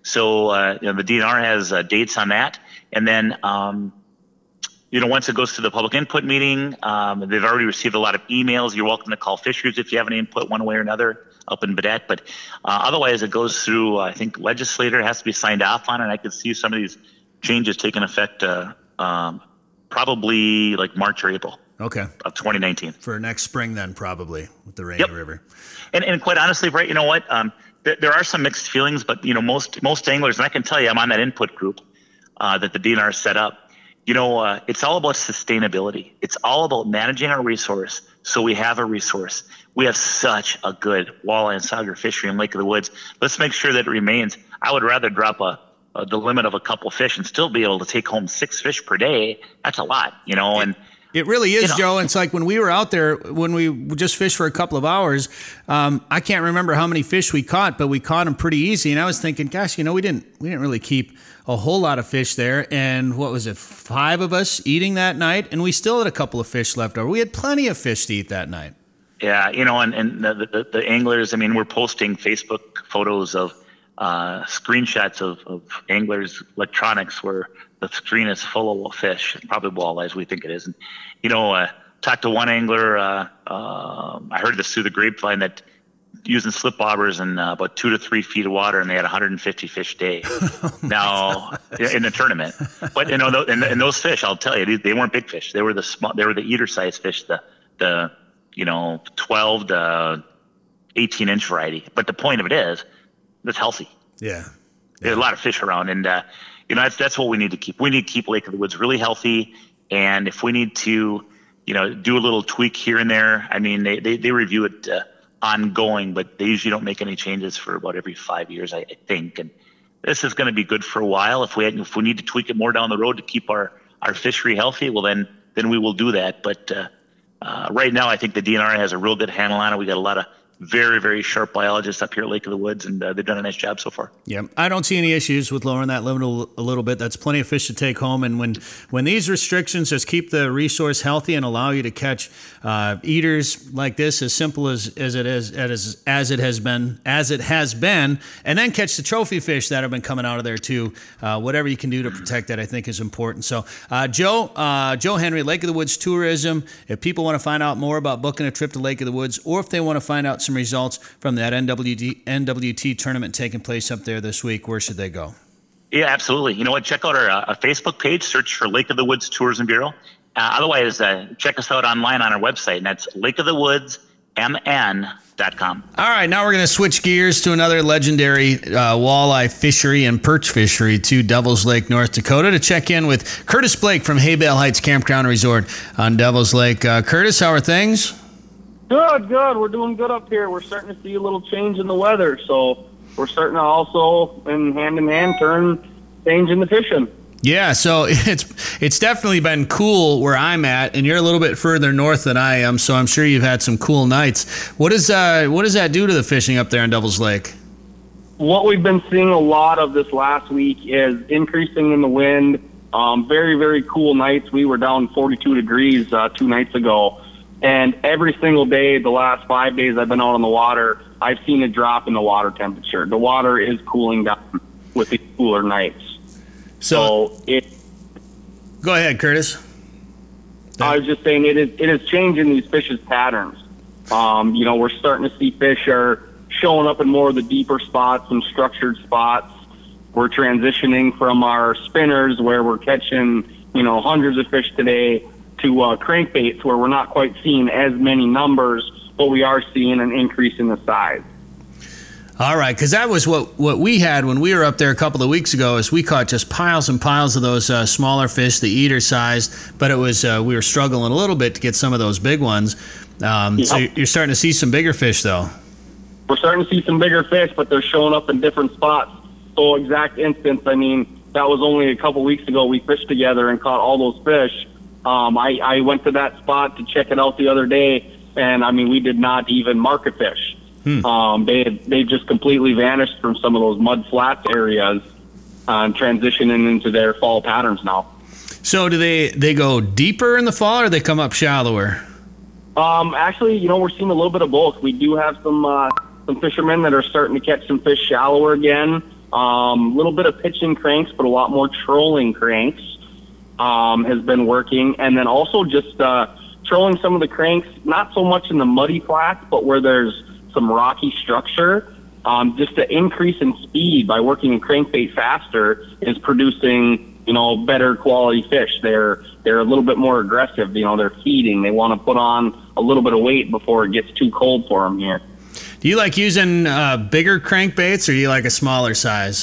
So uh, you know, the D N R has uh, dates on that. And then, um, you know, once it goes to the public input meeting, um, they've already received a lot of emails. You're welcome to call fishers if you have any input one way or another up in Baudette. But uh, otherwise, it goes through, I think, legislator has to be signed off on it. And I could see some of these changes taking effect uh, um, probably like March or April. Okay. Of twenty nineteen. For next spring then, probably, with the Rainy yep. River. And and quite honestly, right, you know what? Um, th- there are some mixed feelings, but, you know, most most anglers, and I can tell you I'm on that input group uh, that the D N R set up. You know, uh, it's all about sustainability. It's all about managing our resource so we have a resource. We have such a good walleye and sauger fishery in Lake of the Woods. Let's make sure that it remains. I would rather drop a, a the limit of a couple fish and still be able to take home six fish per day. That's a lot, you know, and it really is, you know, Joe. It's like when we were out there, when we just fished for a couple of hours, um, I can't remember how many fish we caught, but we caught them pretty easy. And I was thinking, gosh, you know, we didn't we didn't really keep a whole lot of fish there. And what was it, five of us eating that night? And we still had a couple of fish left over. We had plenty of fish to eat that night. Yeah, you know, and, and the, the, the anglers, I mean, we're posting Facebook photos of uh, screenshots of, of anglers' electronics where the screen is full of fish, probably walleyes, we think it is. And, you know, uh, talked to one angler, uh, uh, I heard this through the grapevine, that using slip bobbers in uh, about two to three feet of water, and they had one hundred fifty fish a day. oh now God. in the tournament. But, you know, th- and, and those fish, I'll tell you, they weren't big fish. They were the small, they were the eater size fish, the, the, you know, twelve to eighteen inch variety. But the point of it is, it's healthy. Yeah. yeah. There's a lot of fish around, and, uh, you know, that's, that's what we need to keep. We need to keep Lake of the Woods really healthy. And if we need to, you know, do a little tweak here and there, I mean, they, they, they review it uh, ongoing, but they usually don't make any changes for about every five years, I, I think. And this is going to be good for a while. If we if we need to tweak it more down the road to keep our, our fishery healthy, well, then then we will do that. But uh, uh, right now, I think the D N R has a real good handle on it. We got a lot of very, very sharp biologists up here at Lake of the Woods, and uh, they've done a nice job so far. Yeah, I don't see any issues with lowering that limit a little bit. That's plenty of fish to take home. And when, when these restrictions just keep the resource healthy and allow you to catch uh, eaters like this, as simple as, as it is, as, as it has been, as it has been, and then catch the trophy fish that have been coming out of there too. Uh, whatever you can do to protect that, I think, is important. So, uh, Joe, uh, Joe Henry, Lake of the Woods Tourism. If people want to find out more about booking a trip to Lake of the Woods, or if they want to find out some results from that N W D, N W T tournament taking place up there this week, where should they go? Yeah, absolutely. You know what? Check out our uh, Facebook page. Search for Lake of the Woods Tourism Bureau. Uh, otherwise, uh, check us out online on our website, and that's lake of the woods m n dot com. All right, now we're going to switch gears to another legendary uh, walleye fishery and perch fishery to Devil's Lake, North Dakota, to check in with Curtis Blake from Haybale Heights Campground Resort on Devil's Lake. Uh, Curtis, how are things? Good, good. We're doing good up here. We're starting to see a little change in the weather, so we're starting to also, in hand in hand, turn change in the fishing. Yeah, so it's it's definitely been cool where I'm at, and you're a little bit further north than I am, so I'm sure you've had some cool nights. What is uh what does that do to the fishing up there in Devil's Lake? What we've been seeing a lot of this last week is increasing in the wind. Um, very, very cool nights. We were down forty-two degrees uh, two nights ago, and every single day, the last five days I've been out on the water, I've seen a drop in the water temperature. The water is cooling down with the cooler nights. So, so it. Go ahead, Curtis. I was just saying it is it is changing these fish's patterns. Um, you know, we're starting to see fish are showing up in more of the deeper spots and structured spots. We're transitioning from our spinners where we're catching, you know, hundreds of fish today to uh, crankbaits where we're not quite seeing as many numbers, but we are seeing an increase in the size. All right, because that was what, what we had when we were up there a couple of weeks ago. Is we caught just piles and piles of those uh, smaller fish, the eater size, but it was uh, we were struggling a little bit to get some of those big ones. Um, yep. So you're starting to see some bigger fish, though. We're starting to see some bigger fish, but they're showing up in different spots. So exact instance, I mean, that was only a couple weeks ago. We fished together and caught all those fish. Um, I, I went to that spot to check it out the other day, and I mean, we did not even mark a fish. Hmm. Um, they they just completely vanished from some of those mud flats areas, uh, and transitioning into their fall patterns now. So do they they go deeper in the fall, or they come up shallower? Um, actually, you know, we're seeing a little bit of both. We do have some uh, some fishermen that are starting to catch some fish shallower again. A um, little bit of pitching cranks, but a lot more trolling cranks um, has been working, and then also just uh, trolling some of the cranks, not so much in the muddy flats, but where there's some rocky structure. Um, just the increase in speed by working a crankbait faster is producing, you know, better quality fish. They're they're a little bit more aggressive. You know, they're feeding. They want to put on a little bit of weight before it gets too cold for them here. Do you like using uh, bigger crankbaits, or do you like a smaller size?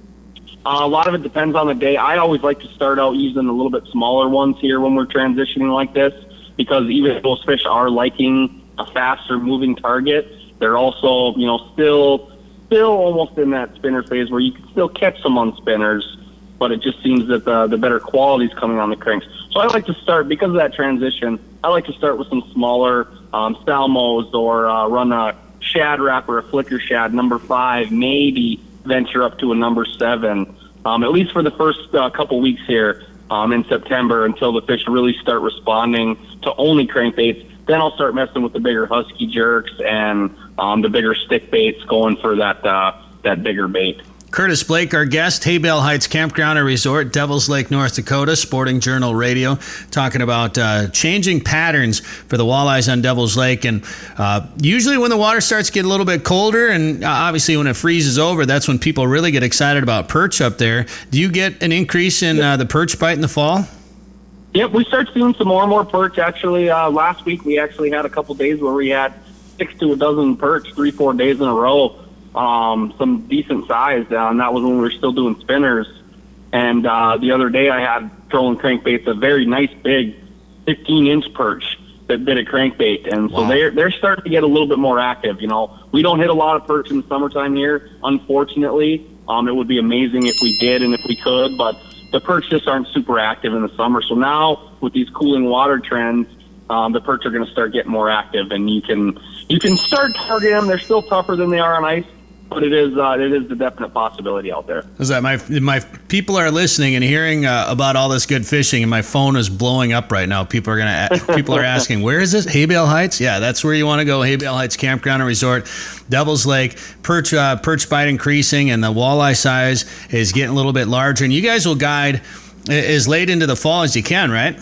Uh, a lot of it depends on the day. I always like to start out using a little bit smaller ones here when we're transitioning like this, because even if those fish are liking a faster moving target, they're also, you know, still still almost in that spinner phase where you can still catch them on spinners, but it just seems that the, the better quality is coming on the cranks. So I like to start, because of that transition, I like to start with some smaller um, Salmos, or uh, run a shad wrap or a flicker shad, number five, maybe venture up to a number seven, um, at least for the first uh, couple weeks here um, in September, until the fish really start responding to only crankbaits. Then I'll start messing with the bigger husky jerks and um, the bigger stick baits, going for that uh, that bigger bait. Curtis Blake, our guest, Haybale Heights Campground and Resort, Devils Lake, North Dakota, Sporting Journal Radio, talking about uh, changing patterns for the walleyes on Devils Lake. And uh, usually when the water starts to get a little bit colder, and uh, obviously when it freezes over, that's when people really get excited about perch up there. Do you get an increase in uh, the perch bite in the fall? Yep, we start seeing some more and more perch. Actually, uh, last week we actually had a couple days where we had six to a dozen perch, three, four days in a row. Um, some decent size, uh, and that was when we were still doing spinners. And uh, the other day I had trolling crankbaits, a very nice big fifteen inch perch that bit a crankbait. And so wow. they're, they're starting to get a little bit more active. You know, we don't hit a lot of perch in the summertime here, unfortunately. Um, it would be amazing if we did and if we could, but the perch just aren't super active in the summer. So now with these cooling water trends, um, the perch are going to start getting more active, and you can you can start targeting them. They're still tougher than they are on ice, but it is uh, it is a definite possibility out there. Is that my my people are listening and hearing uh, about all this good fishing, and my phone is blowing up right now. People are gonna people are asking, where is this? Haybale Heights? Yeah, that's where you want to go. Haybale Heights Campground and Resort, Devils Lake. Perch uh, perch bite increasing, and the walleye size is getting a little bit larger. And you guys will guide as late into the fall as you can, right?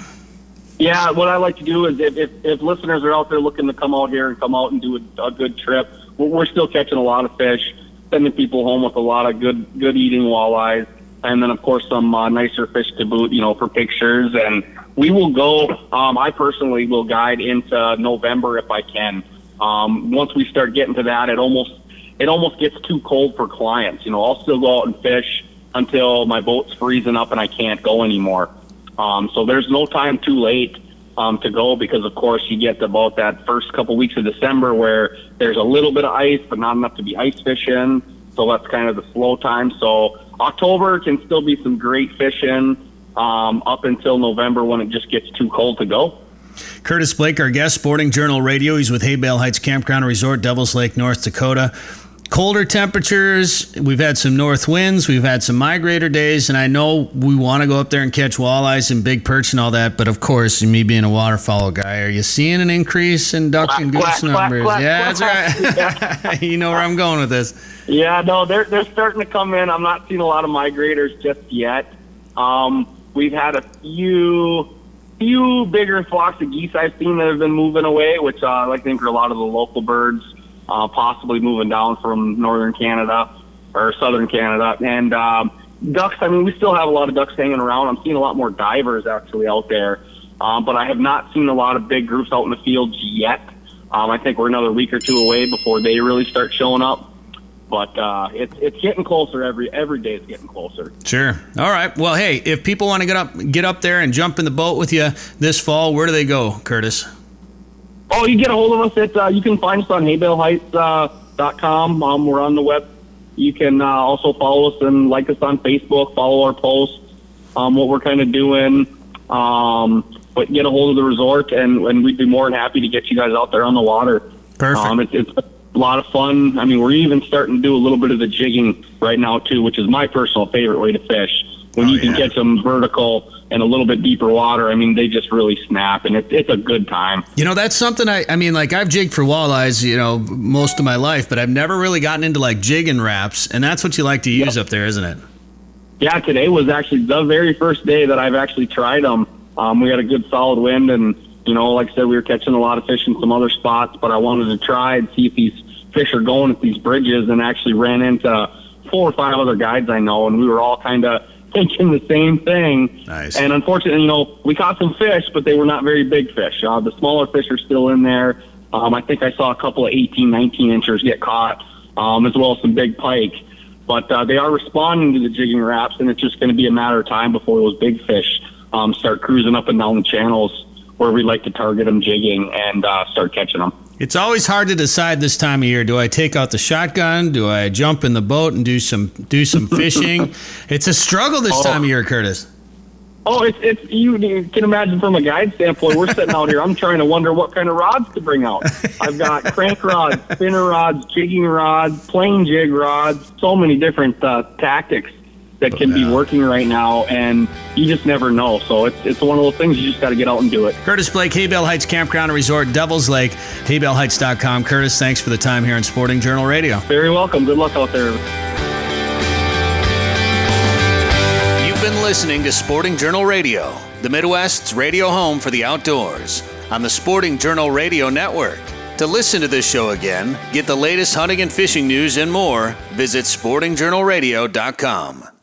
Yeah, what I like to do is if, if, if listeners are out there looking to come out here and come out and do a, a good trip, we're, we're still catching a lot of fish, sending people home with a lot of good good eating walleyes, and then, of course, some uh, nicer fish to boot, you know, for pictures. And we will go, um, I personally will guide into November if I can. Um, once we start getting to that, it almost it almost gets too cold for clients. You know, I'll still go out and fish until my boat's freezing up and I can't go anymore. Um, so there's no time too late um, to go, because, of course, you get about that first couple weeks of December where there's a little bit of ice, but not enough to be ice fishing. So that's kind of the slow time. So October can still be some great fishing um, up until November when it just gets too cold to go. Curtis Blake, our guest, Sporting Journal Radio. He's with Hay Bale Heights Campground and Resort, Devils Lake, North Dakota. Colder temperatures, we've had some north winds, we've had some migrator days, and I know we want to go up there and catch walleyes and big perch and all that, but of course, me being a waterfowl guy, are you seeing an increase in duck Quack, and goose quack, numbers? quack, yeah, quack, that's right. You know where I'm going with this. Yeah, no, they're they're starting to come in. I'm not seeing a lot of migrators just yet. Um, we've had a few few bigger flocks of geese I've seen that have been moving away, which uh, I think are a lot of the local birds. Uh, possibly moving down from northern Canada or southern Canada. And um, ducks, I mean, we still have a lot of ducks hanging around. I'm seeing a lot more divers actually out there. Um, but I have not seen a lot of big groups out in the fields yet. Um, I think we're another week or two away before they really start showing up. But uh, it's it's getting closer every every day. It's getting closer. Sure. All right. Well, hey, if people want to get up get up there and jump in the boat with you this fall, where do they go, Curtis? Oh, you get a hold of us at, uh, you can find us on hay bale heights dot com. Um, we're on the web. You can uh, also follow us and like us on Facebook, follow our posts, um, what we're kind of doing. Um, but get a hold of the resort, and, and we'd be more than happy to get you guys out there on the water. Perfect. Um, it, it's a lot of fun. I mean, we're even starting to do a little bit of the jigging right now, too, which is my personal favorite way to fish. When oh, you can yeah. catch them vertical and a little bit deeper water, I mean, they just really snap, and it's it's a good time. You know, that's something I, I mean, like I've jigged for walleyes, you know, most of my life, but I've never really gotten into like jigging wraps, and that's what you like to use yep. up there, isn't it? Yeah, today was actually the very first day that I've actually tried them. Um, we had a good solid wind, and, you know, like I said, we were catching a lot of fish in some other spots, but I wanted to try and see if these fish are going at these bridges, and actually ran into four or five other guides I know, and we were all kind of thinking the same thing. Nice. And unfortunately, you know, we caught some fish, but they were not very big fish. Uh, the smaller fish are still in there. Um, I think I saw a couple of eighteen, nineteen inchers get caught, um, as well as some big pike. But uh, they are responding to the jigging wraps, and it's just going to be a matter of time before those big fish um, start cruising up and down the channels where we like to target them jigging and uh, start catching them. It's always hard to decide this time of year. Do I take out the shotgun? Do I jump in the boat and do some do some fishing? It's a struggle this oh. time of year, Curtis. Oh, it's it's you, you can imagine from a guide standpoint. We're sitting out here. I'm trying to wonder what kind of rods to bring out. I've got crank rods, spinner rods, jigging rods, plain jig rods. So many different uh, tactics that can be working right now, and you just never know. So it's it's one of those things you just got to get out and do it. Curtis Blake, Hay Bale Heights Campground and Resort, Devils Lake, hay bale heights dot com. Curtis, thanks for the time here on Sporting Journal Radio. Very welcome. Good luck out there. You've been listening to Sporting Journal Radio, the Midwest's radio home for the outdoors, on the Sporting Journal Radio Network. To listen to this show again, get the latest hunting and fishing news and more, visit sporting journal radio dot com.